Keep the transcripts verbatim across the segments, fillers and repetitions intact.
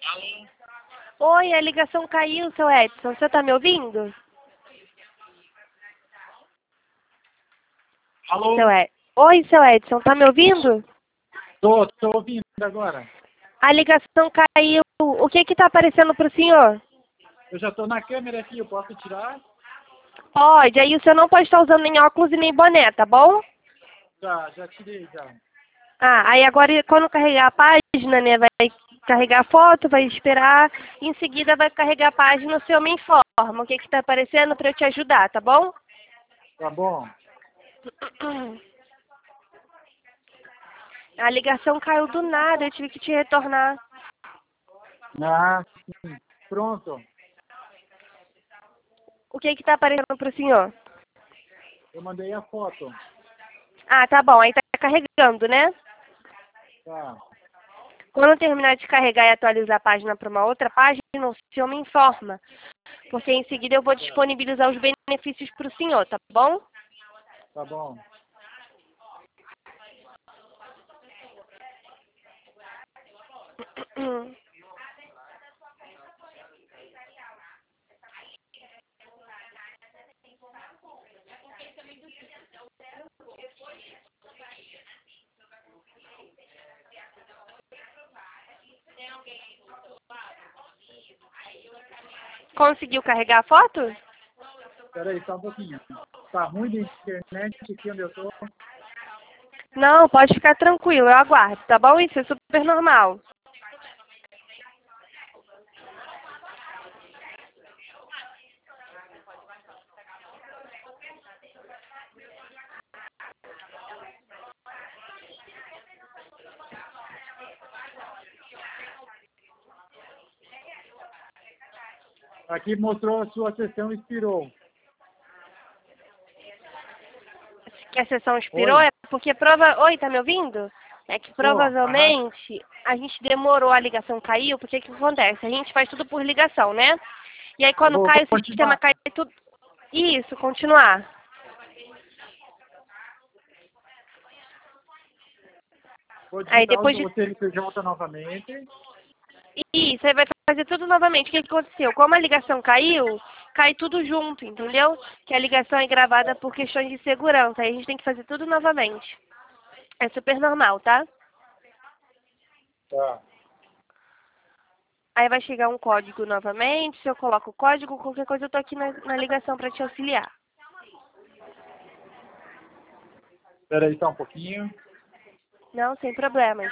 Oi, a ligação caiu, seu Edson. Você tá me ouvindo? Alô? Seu Ed... Oi, seu Edson, tá me ouvindo? Tô, tô ouvindo agora. A ligação caiu. O que que tá aparecendo pro senhor? Eu já tô na câmera aqui, eu posso tirar? Pode, aí o senhor não pode estar usando nem óculos e nem boné, tá bom? Já, já tirei já. Ah, aí agora quando carregar a página, né, vai carregar a foto, vai esperar, em seguida vai carregar a página, o senhor me informa o que que tá aparecendo pra eu te ajudar, tá bom? Tá bom. A ligação caiu do nada, eu tive que te retornar. Ah, sim. Pronto. O que que tá aparecendo pro senhor? Eu mandei a foto. Ah, tá bom, aí tá carregando, né? Tá. Quando terminar de carregar e atualizar a página para uma outra página, o senhor me informa. Porque em seguida eu vou disponibilizar os benefícios para o senhor, tá bom? Tá bom. Conseguiu carregar a foto? Peraí, só um pouquinho. Tá ruim de internet aqui onde eu tô. Não, pode ficar tranquilo, eu aguardo, tá bom? Isso é super normal. Aqui mostrou a sua sessão expirou. Que a sessão expirou Oi? é porque prova... Oi, tá me ouvindo? É que Tô. Aham. provavelmente a gente demorou, a ligação caiu, porque o que acontece? A gente faz tudo por ligação, né? E aí Eu quando vou cai, o sistema continuar. cai tudo... Isso, continuar. Vou Aí digitar depois de o C N P J novamente. Isso, aí vai fazer tudo novamente. O que, que aconteceu? Como a ligação caiu, cai tudo junto, entendeu? Que a ligação é gravada por questões de segurança. Aí a gente tem que fazer tudo novamente. É super normal, tá? Tá. Aí vai chegar um código novamente. Se eu coloco o código, qualquer coisa eu tô aqui na, na ligação para te auxiliar. Peraí só um pouquinho. Não, sem problemas.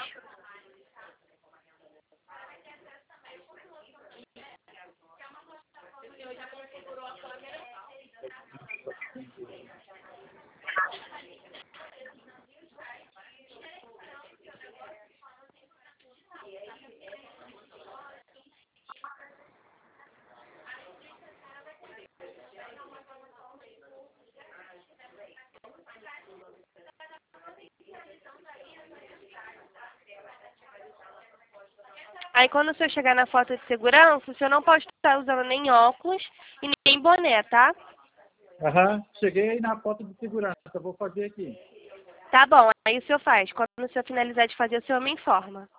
Aí quando o senhor chegar na foto de segurança, o senhor não pode estar usando nem óculos e nem boné, tá? Aham. Cheguei aí na foto de segurança. Vou fazer aqui. Tá bom, aí o senhor faz. Quando o senhor finalizar de fazer, o senhor me informa.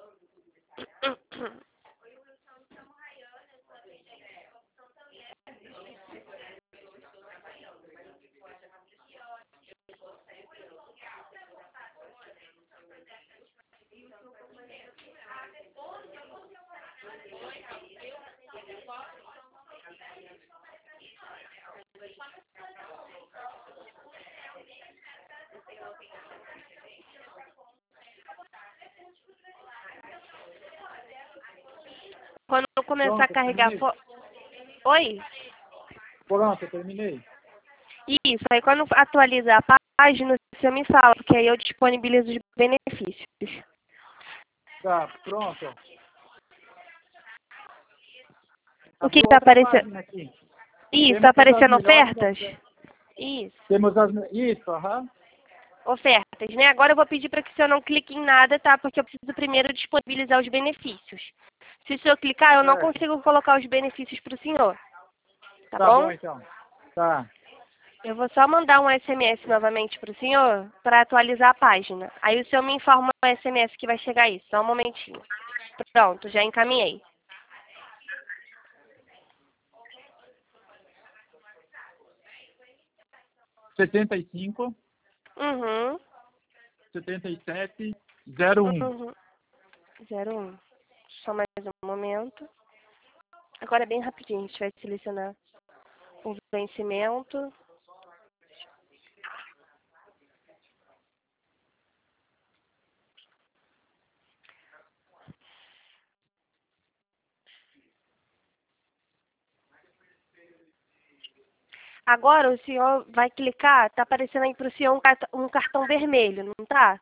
Quando eu começar a Pronto, carregar terminei. foto... Oi? Pronto, eu terminei. Isso, aí quando atualiza a página, você me fala, porque aí eu disponibilizo os benefícios. Tá, pronto. O que Abriu está outra aparecendo? página aqui. Isso, está Temos as aparecendo melhores ofertas? ofertas. Isso, Temos as... me- Isso, aham. ofertas, né? Agora eu vou pedir para que o senhor não clique em nada, tá? Porque eu preciso primeiro disponibilizar os benefícios. Se o senhor clicar, eu não Certo. consigo colocar os benefícios para o senhor. Tá Tá bom, bom? então. Tá. Eu vou só mandar um S M S novamente para o senhor para atualizar a página. Aí o senhor me informa o S M S que vai chegar aí. Só um momentinho. Pronto, já encaminhei. setenta e cinco, Uhum. setenta e sete, zero um. Uhum. zero um. Só mais um momento. Agora é bem rapidinho, a gente vai selecionar o vencimento. Agora o senhor vai clicar, tá aparecendo aí para o senhor um cartão, um cartão vermelho, não tá?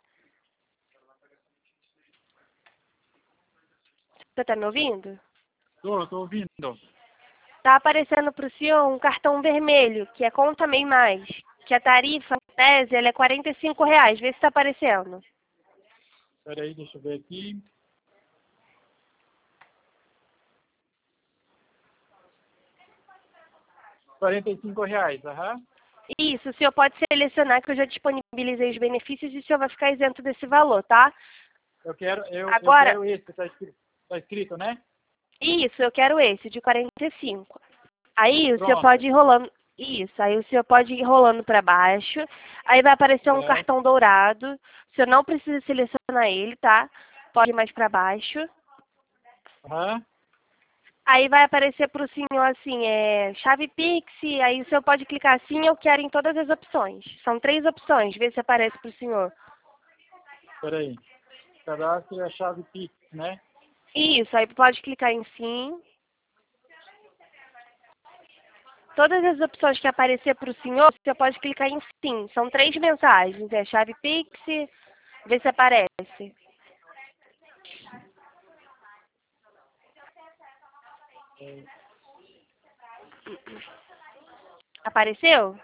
Você tá me ouvindo? Tô, tô ouvindo. Tá aparecendo para o senhor um cartão vermelho, que é Conta Mei Mais, que a tarifa, em tese, ela é quarenta e cinco reais. Vê se tá aparecendo. Espera aí, deixa eu ver aqui. quarenta e cinco reais, aham. Isso, o senhor pode selecionar que eu já disponibilizei os benefícios e o senhor vai ficar isento desse valor, tá? Eu quero, eu, eu Agora, quero esse, tá escrito, tá escrito, né? isso, eu quero esse, de quarenta e cinco. Aí o senhor Pronto. pode ir rolando, isso, aí o senhor pode ir rolando para baixo, aí vai aparecer um É. cartão dourado, o senhor não precisa selecionar ele, tá? Pode ir mais para baixo. Aham. Aí vai aparecer para o senhor assim, é, chave Pix, aí o senhor pode clicar assim, eu quero em todas as opções. São três opções, vê se aparece para o senhor. Espera aí. Cadastre a chave Pix, né? Isso, aí pode clicar em sim. Todas as opções que aparecer para o senhor, você pode clicar em sim. São três mensagens, é chave Pix, vê se aparece. Apareceu?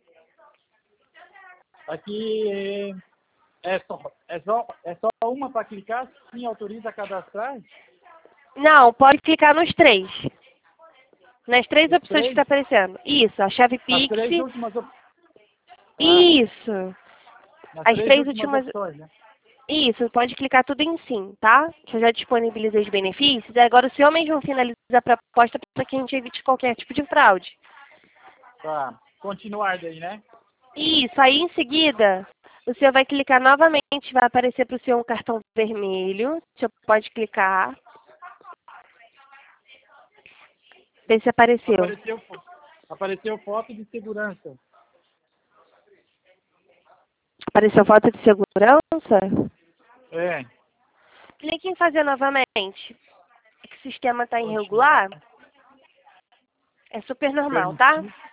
Aqui é só, é só, é só uma para clicar, sim, autoriza a cadastrar. Não, pode clicar nos três. Nas três Os opções que três, está aparecendo. Isso, a chave as Pix. três últimas opções. Ah, Isso. nas As três três últimas últimas. opções, né? Isso, pode clicar tudo em sim, tá? Que eu já disponibilizei os benefícios. Agora o senhor mesmo finaliza a proposta para que a gente evite qualquer tipo de fraude. Tá. Continuar daí, né? Isso, aí em seguida, o senhor vai clicar novamente, vai aparecer para o senhor um cartão vermelho. O senhor pode clicar. Vê se apareceu. Apareceu, fo- apareceu foto de segurança. Apareceu falta de segurança? É. Clique em fazer novamente. É que o sistema está Continuar. irregular. É super normal, tá? Permitir.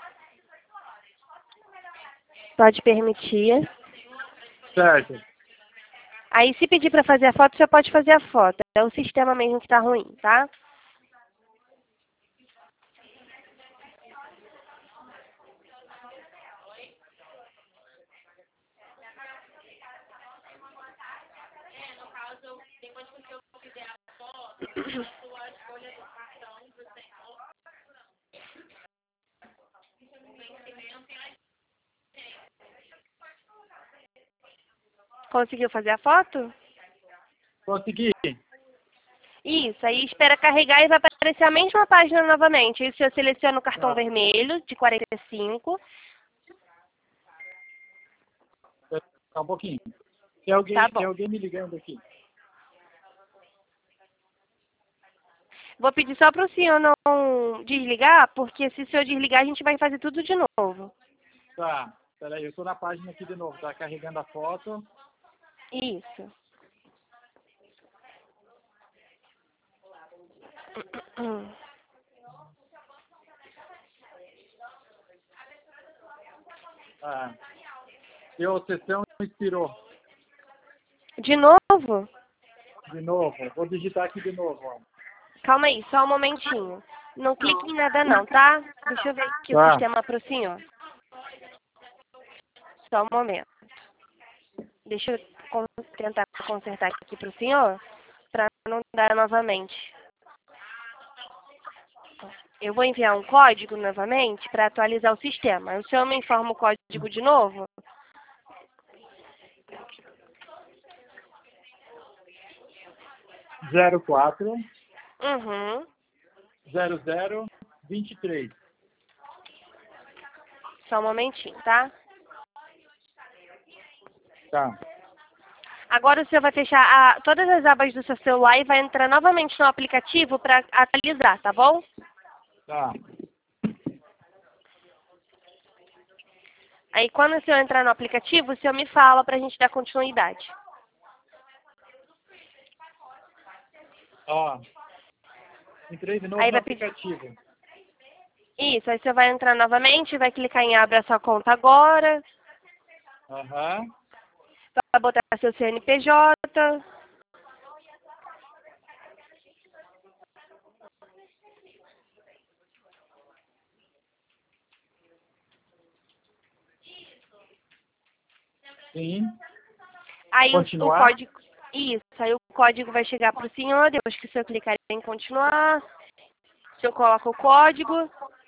Pode permitir. Certo. Aí se pedir para fazer a foto, você pode fazer a foto. É o sistema mesmo que está ruim, tá? Conseguiu fazer a foto? Consegui. Isso, aí espera carregar e vai aparecer a mesma página novamente. Aí você seleciona o cartão Tá. vermelho de quarenta e cinco. Tá um pouquinho. Tem alguém, Tá tem bom. alguém me ligando aqui. Vou pedir só para o senhor não desligar, porque se o senhor desligar, a gente vai fazer tudo de novo. Tá. Peraí, eu tô na página aqui de novo. Tá carregando a foto. Isso. Ah. Seu sessão expirou. De novo? De novo. Vou digitar aqui de novo, ó. Calma aí, só um momentinho. Não clique em nada não, tá? Deixa eu ver aqui o Tá. sistema para o senhor. Só um momento. Deixa eu con- tentar consertar aqui para o senhor, para não dar novamente. Eu vou enviar um código novamente para atualizar o sistema. O senhor me informa o código de novo? zero quatro Uhum. zero zero vinte e três. Só um momentinho, tá? Tá. Agora o senhor vai fechar a, todas as abas do seu celular e vai entrar novamente no aplicativo para atualizar, tá bom? Tá. Aí quando o senhor entrar no aplicativo, o senhor me fala para a gente dar continuidade. Ó. Entrei de novo Aí no vai pedir... aplicativo. Isso, aí você vai entrar novamente, vai clicar em Abra sua conta agora, Aham. vai botar seu C N P J, Sim. aí o, o Continuar. código... Isso, aí o código vai chegar para o senhor, depois que o senhor clicar em continuar, o senhor coloca o código.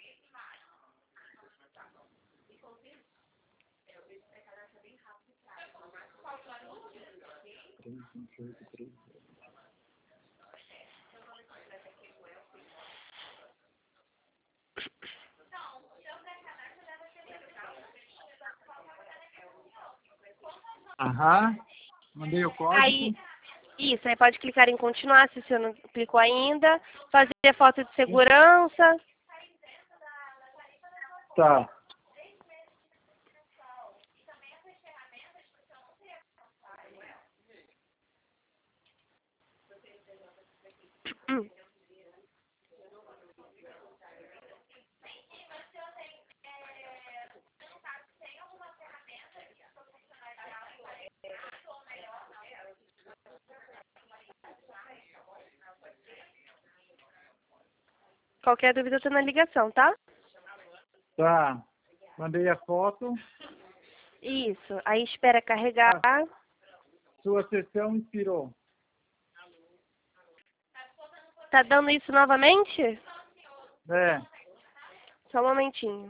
Aham. Mandei o código. Aí, isso, aí pode clicar em continuar, se o senhor não clicou ainda, fazer foto de segurança. Tá. Hum. Qualquer dúvida, eu tô na ligação, tá? Tá. Mandei a foto. Isso, aí espera carregar. Ah, sua sessão inspirou. Tá dando isso novamente? É. Só um momentinho.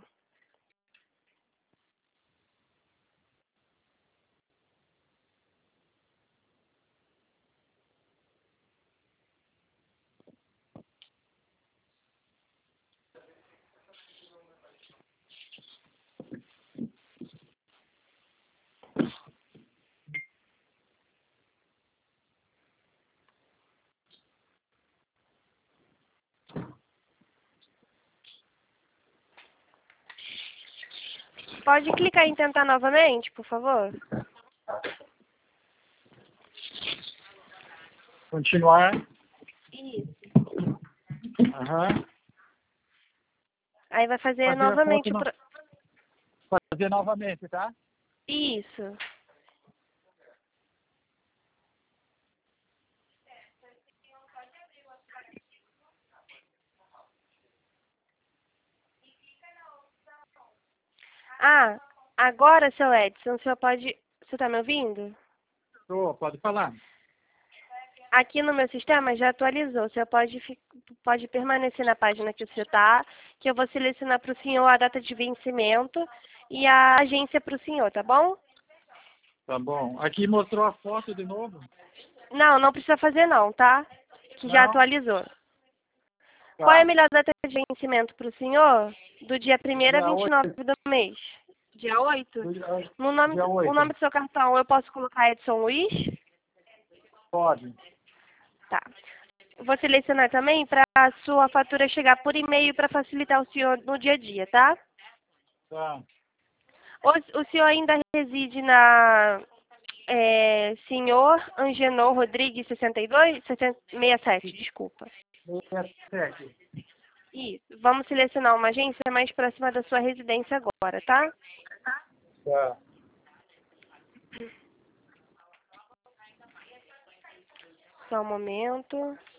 Pode clicar em tentar novamente, por favor? Continuar. Isso. Aham. Aí vai fazer Fazer a novamente foto o... no... Pro... Fazer novamente, tá? Isso. Ah, agora, seu Edson, o senhor pode... Você tá me ouvindo? Tô, pode falar. Aqui no meu sistema já atualizou. O senhor pode, fi- pode permanecer na página que o senhor está, que eu vou selecionar para o senhor a data de vencimento e a agência para o senhor, tá bom? Tá bom. Aqui mostrou a foto de novo? Não, não precisa fazer não, tá? Que já Não? atualizou. Qual é a Tá. melhor data de vencimento para o senhor? Do dia primeiro a Dia vinte e nove oito. do mês. Dia oito. Dia No nome, dia o oito. nome do seu cartão eu posso colocar Edson Luiz? Pode. Tá. Vou selecionar também para a sua fatura chegar por e-mail para facilitar o senhor no dia a dia, tá? Tá. O, o senhor ainda reside na é, senhor Angenor Rodrigues sessenta e dois? sessenta sessenta e sete, desculpa. sessenta e sete. Isso. Vamos selecionar uma agência mais próxima da sua residência agora, tá? Tá. Só um momento.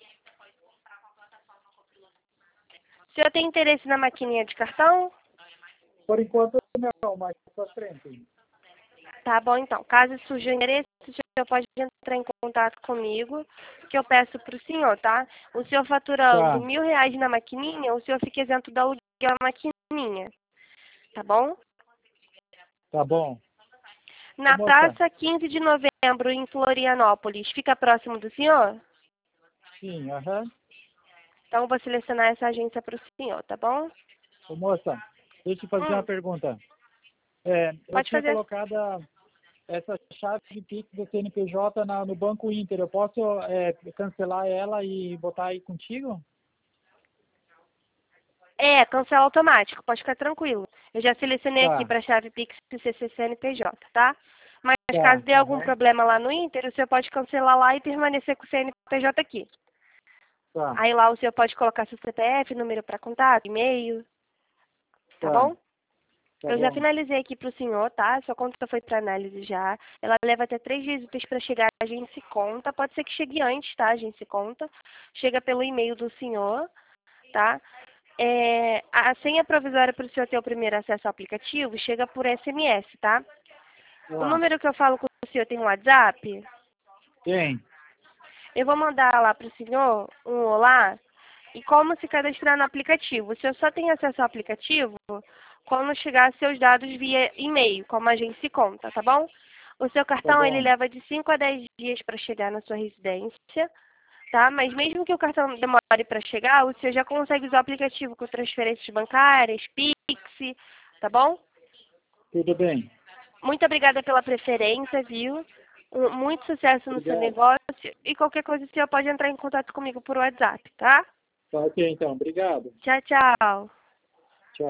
O senhor tem interesse na maquininha de cartão? Por enquanto não, mas pra frente. Tá bom, então. Caso surja o interesse, o senhor pode entrar em contato comigo, que eu peço para o senhor, tá? O senhor faturando Tá. mil reais na maquininha, o senhor fica isento da aluguel da maquininha, tá bom? Tá bom. Na Ô, moça. praça quinze de novembro, em Florianópolis, fica próximo do senhor? Sim, aham. Então, eu vou selecionar essa agência para o senhor, tá bom? Ô, moça, deixa eu fazer uma Hum, pergunta. É, eu Pode tinha fazer. colocado essa chave de Pix do C N P J na, no Banco Inter. Eu posso é, cancelar ela e botar aí contigo? É, cancela automático, pode ficar tranquilo. Eu já selecionei aqui Tá, para chave Pix e C C C N P J, tá? Mas caso tá. dê algum Aham, problema lá no Inter, o senhor pode cancelar lá e permanecer com o C N P J aqui. tá, Aí lá o senhor pode colocar seu C P F, número para contato, e-mail, tá tá. bom? Tá Eu já bom. finalizei aqui para o senhor, tá? Sua conta foi para análise já. Ela leva até três dias úteis para chegar a agência conta. Pode ser que chegue antes, tá? Agência conta. Chega pelo e-mail do senhor, tá? É, a senha provisória para o senhor ter o primeiro acesso ao aplicativo chega por S M S, tá? O Tá. número que eu falo com o senhor tem um WhatsApp. Tem. Eu vou mandar lá para o senhor um olá e como se cadastrar no aplicativo. O senhor só tem acesso ao aplicativo quando chegar seus dados via e-mail, como a gente se conta, tá bom? O seu Tá cartão ele bom. leva de cinco a dez dias para chegar na sua residência, tá? Mas mesmo que o cartão demore para chegar, o senhor já consegue usar o aplicativo com transferências bancárias, Pix, tá bom? Tudo bem. Muito obrigada pela preferência, viu? Um- Muito sucesso no seu Obrigado. negócio e qualquer coisa o senhor pode entrar em contato comigo por WhatsApp, tá? Tá ok, então. Obrigado. Tchau, tchau.